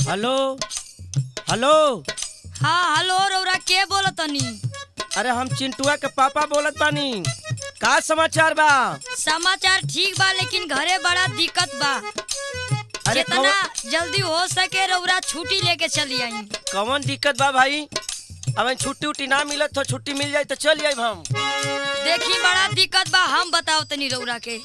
Hello hello. हाँ hello रौरा के बोलतनी? अरे हम चिंटुआ के पापा बोलत बानी। का समाचार बा? समाचार ठीक बा लेकिन घरे बड़ा दिक्कत बा। अरे जितना जल्दी हो सके रौरा छुट्टी लेके चली आई। कौन दिक्कत बा भाई? अब छुट्टी उट्टी ना मिलत तो छुट्टी मिल जाए तो चल आइब हम। देखी बड़ा दिक्कत बा, हम बताओ तनी रौरा के।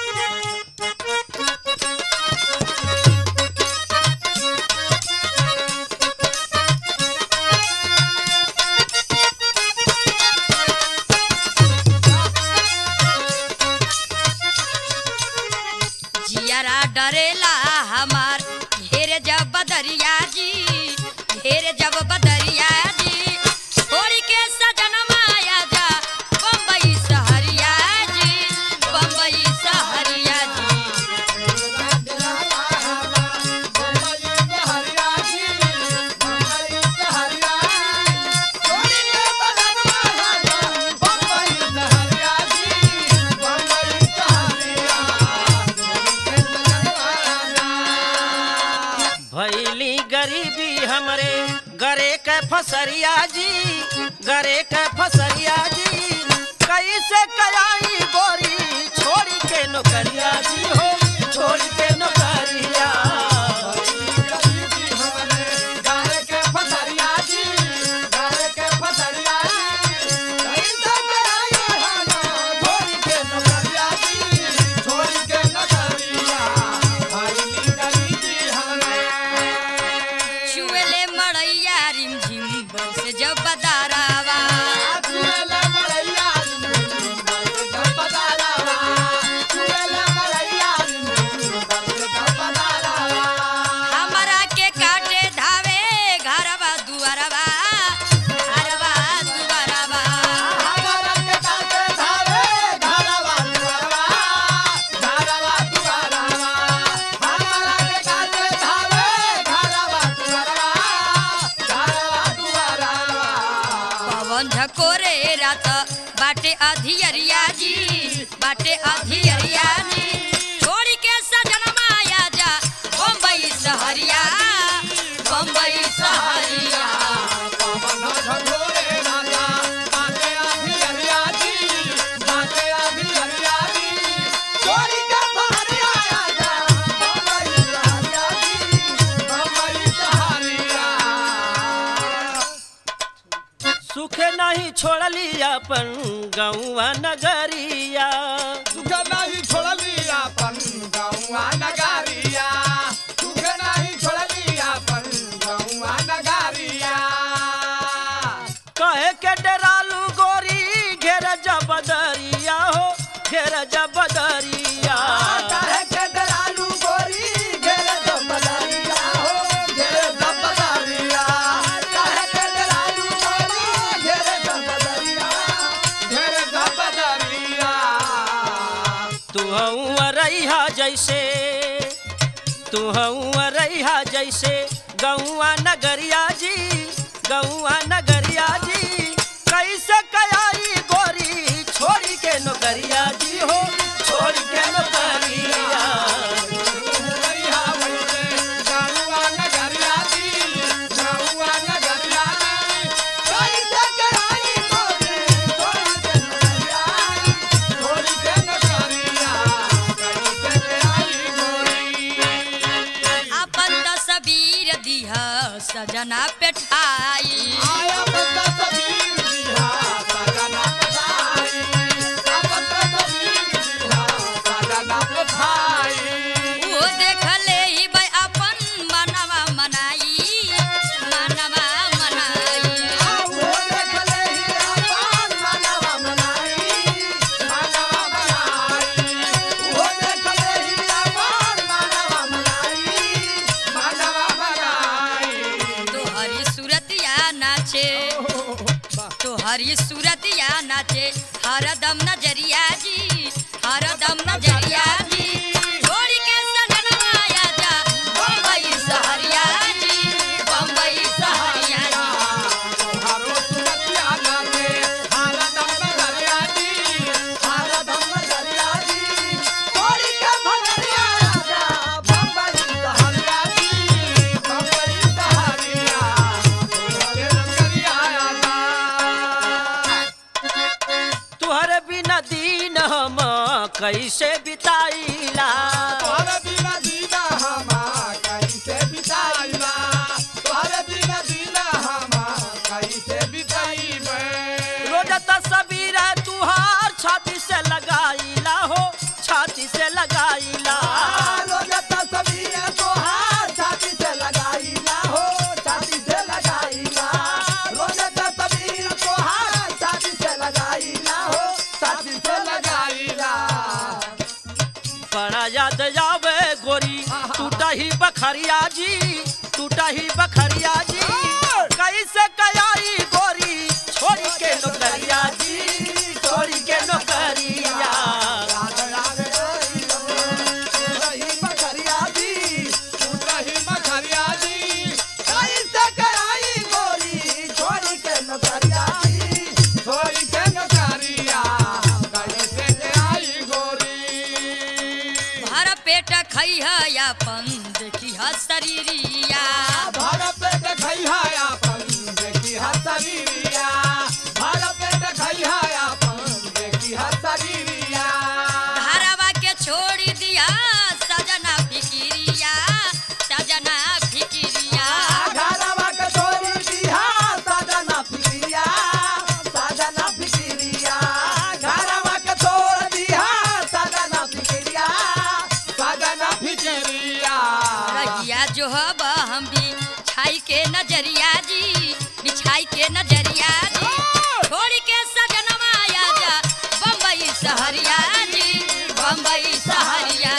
जियारा डरेला हमार घेरे जब बदरिया जी, घेरे जब बदरिया जी, छोड़ के सजनमा आया जा बम्बई सहरिया जी, बम्बई सहरिया जी। भैली गरीबी हमरे गरे के फसरिया जी, गरे के फसरिया जी, कैसे कयाई गोरी छोड़ के नौकरिया जी हो, छोड़ के नौकरिया। छुएले मड़ैया रिमझिम बरसे जब बदारावा, हमरा के काटे धावे घरवा दुआरवा, घरवा दुआरवा। पवन झकोरे रात बाटे अधियरिया जी, बाटे अधियरिया जी, छोड़ के सजनमा आया जा बम्बई सहरिया, बम्बई सहरिया। सुखे नहीं छोड़ली अपन गौवा नगरिया, कहे के डरालू गोरी घेर जबदरिया हो, घेर जबदरिया। तू रैहा जैसे, तू रैहा जैसे गौआ नगरिया जी, गौआ नगरिया जी, कैसे कयाई गोरी छोड़ के नौकरिया जी हो, छोड़ के नौकरिया। अपन तस्वीर दिह सजना पेठाई, वो देख ले ही भाई अपन मनवा मनाई, मनवा मनाई। तोहरी सूरतिया नाचे, तोहरी सूरतिया नाचे हरदम नजरिया जी, हरदम नजरिया जी, छोड़ के सजनमा आया जा बम्बई सहरिया जी, बम्बई सहरिया जी। Bye. कैसे बिताईला तोहरे बिना जीना हमा कैसे बिताईला तोहरे बिना जीना हमा कैसे बिताईबे रोज तस्वीर तुहार छाती से लगाईला हो छाती से लगाईला रोज तस्वीर तोहार छाती से लगाईला हो छाती से लगाईला रोज तस्वीर तोहार छाती से लगाईला हो छाती से लगाईला बड़ा याद आवे गोरी टूटा ही बखरिया जी टूटा ही बखरिया जी कैसे कयाई गोरी छोड़ी के नौकरिया जी छोड़ी के नौकरिया रही बखरिया जी रही बखरिया जी कैसे कराई गोरी छोड़ी के नौकरिया जी छोड़ी के नौकरिया कैसे कराई गोरी भर पेट खई है अपन देखी है शरीरिया भर पेट खई है अपन देखी है शरीरिया भर पेट खई है अपन देखी है शरीरिया घरवा के छोड़ दिया सजना फिकिरिया सजना फिकिरिया घरवा के छोड़ी दिया साजना फिकिरिया साजना फिकिरिया घरवा के छोड़ दिया साजना फिकिरिया साजना फिकिरिया रहिया जो हब हम भी छाई के नजरिया जी बिछाई के नजरिया जी छोड़ के सजनवा आजा बम्बई सहरिया जी बम्बई सहरिया